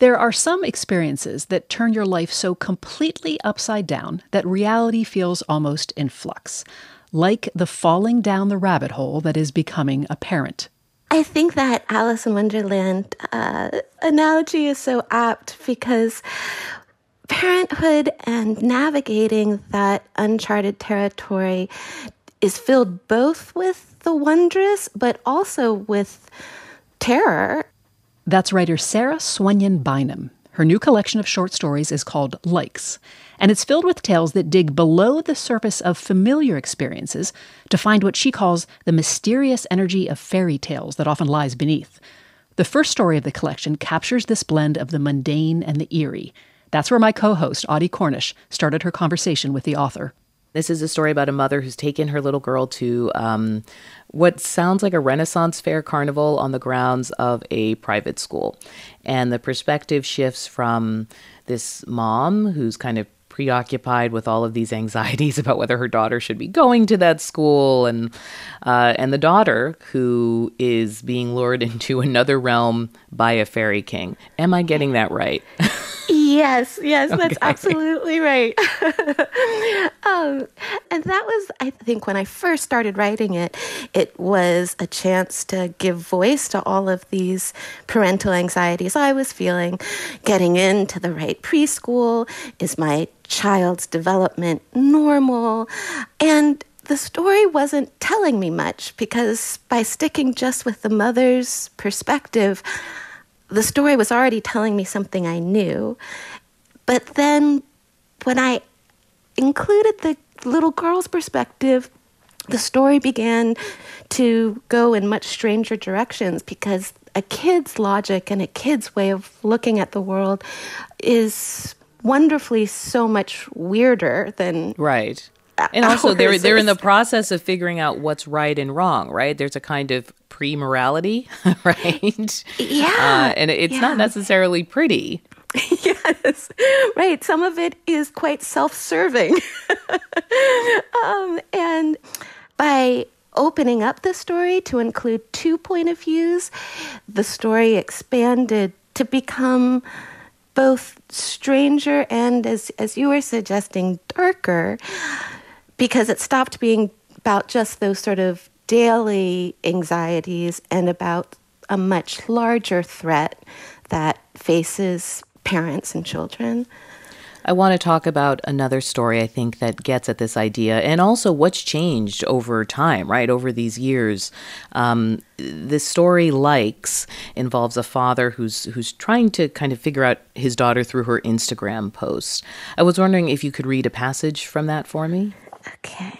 There are some experiences that turn your life so completely upside down that reality feels almost in flux, like the falling down the rabbit hole that is becoming a parent. I think that Alice in Wonderland analogy is so apt because parenthood and navigating that uncharted territory is filled both with the wondrous, but also with terror. That's writer Sarah Swanyon Bynum. Her new collection of short stories is called Likes, and it's filled with tales that dig below the surface of familiar experiences to find what she calls the mysterious energy of fairy tales that often lies beneath. The first story of the collection captures this blend of the mundane and the eerie. That's where my co-host, Audie Cornish, started her conversation with the author. This is a story about a mother who's taken her little girl to what sounds like a Renaissance fair carnival on the grounds of a private school. And the perspective shifts from this mom who's kind of preoccupied with all of these anxieties about whether her daughter should be going to that school, and the daughter who is being lured into another realm by a fairy king. Am I getting that right? Yes, Okay. that's absolutely right. And that was, I think, when I first started writing it, it was a chance to give voice to all of these parental anxieties I was feeling. Getting into the right preschool, is my child's development normal? And the story wasn't telling me much because by sticking just with the mother's perspective, the story was already telling me something I knew. But then when I included the little girl's perspective, the story began to go in much stranger directions because a kid's logic and a kid's way of looking at the world is wonderfully so much weirder than right. And also they're in the process of figuring out what's right and wrong, right? There's a kind of pre-morality, right? Yeah. And it's not necessarily pretty. Yes, right. Some of it is quite self-serving. And by opening up the story to include 2 points of views, the story expanded to become both stranger and, as you were suggesting, darker, because it stopped being about just those sort of daily anxieties and about a much larger threat that faces parents and children. I want to talk about another story, I think, that gets at this idea, and also what's changed over time, right, over these years. This story, Likes, involves a father who's trying to kind of figure out his daughter through her Instagram posts. I was wondering if you could read a passage from that for me. Okay.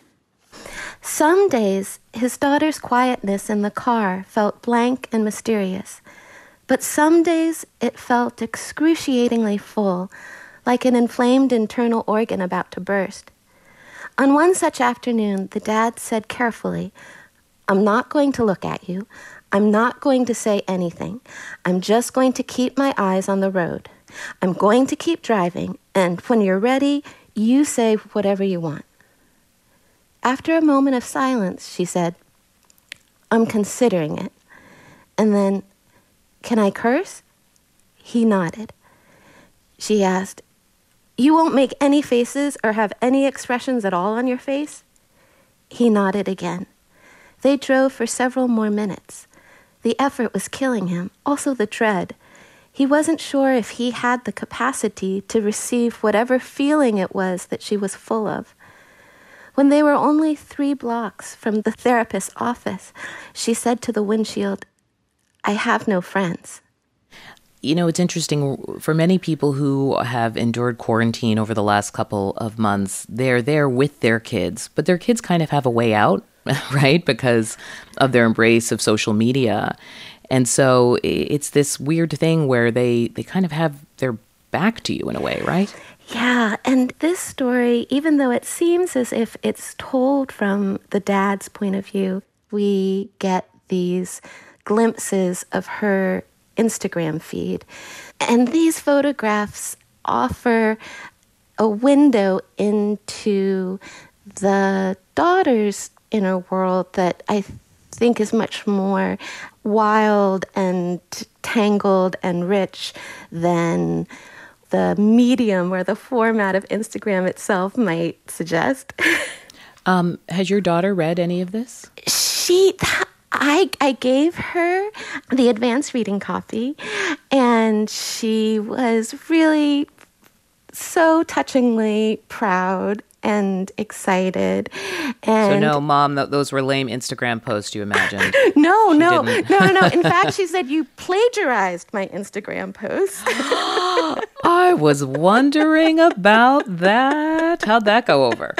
Some days, his daughter's quietness in the car felt blank and mysterious, but some days it felt excruciatingly full, like an inflamed internal organ about to burst. On one such afternoon, the dad said carefully, "I'm not going to look at you. I'm not going to say anything. I'm just going to keep my eyes on the road. I'm going to keep driving, and when you're ready, you say whatever you want." After a moment of silence, she said, "I'm considering it." And then, "Can I curse?" He nodded. She asked, "You won't make any faces or have any expressions at all on your face?" He nodded again. They drove for several more minutes. The effort was killing him, also the dread. He wasn't sure if he had the capacity to receive whatever feeling it was that she was full of. When they were only 3 blocks from the therapist's office, she said to the windshield, "I have no friends." You know, it's interesting. For many people who have endured quarantine over the last couple of months, they're there with their kids, but their kids kind of have a way out, right? Because of their embrace of social media. And so it's this weird thing where they kind of have their back to you in a way, right? Yeah, and this story, even though it seems as if it's told from the dad's point of view, we get these glimpses of her Instagram feed. And these photographs offer a window into the daughter's inner world that I think is much more wild and tangled and rich than the medium or the format of Instagram itself might suggest. Has your daughter read any of this? I gave her the advanced reading copy, and she was really so touchingly proud and excited. And So no, Mom, those were lame Instagram posts you imagined. No. didn't. In fact, she said, you plagiarized my Instagram post. I was wondering about that. How'd that go over?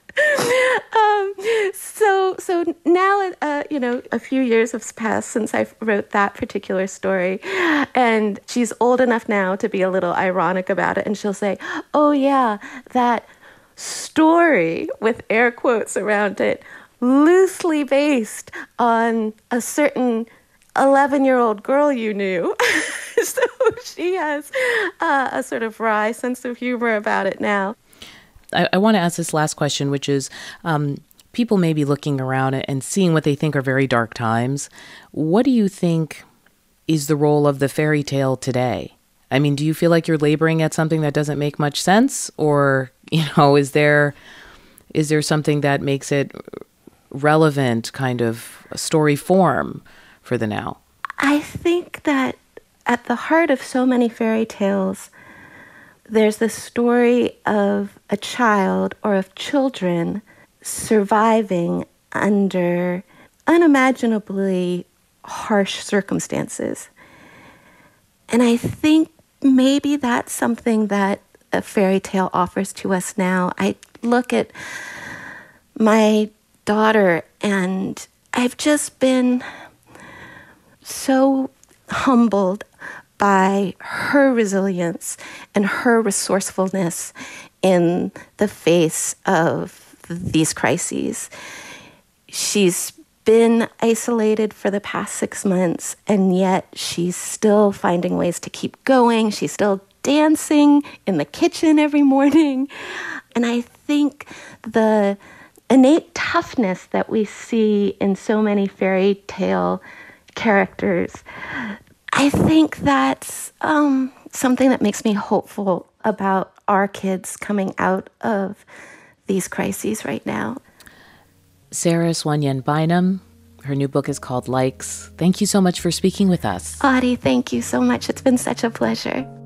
So now, a few years have passed since I wrote that particular story, and she's old enough now to be a little ironic about it, and she'll say, oh yeah, that story with air quotes around it, loosely based on a certain 11-year-old girl you knew. So she has a sort of wry sense of humor about it now. I want to ask this last question, which is people may be looking around and seeing what they think are very dark times. What do you think is the role of the fairy tale today? I mean, do you feel like you're laboring at something that doesn't make much sense? Or, is there something that makes it relevant kind of story form for the now? I think that at the heart of so many fairy tales, there's the story of a child or of children surviving under unimaginably harsh circumstances. And I think maybe that's something that a fairy tale offers to us now. I look at my daughter and I've just been so humbled by her resilience and her resourcefulness in the face of these crises. She's been isolated for the past 6 months, and yet she's still finding ways to keep going. She's still dancing in the kitchen every morning. And I think the innate toughness that we see in so many fairy tale characters, I think that's something that makes me hopeful about our kids coming out of these crises right now. Sarah Swanyan Bynum, her new book is called Likes. Thank you so much for speaking with us. Audie, thank you so much. It's been such a pleasure.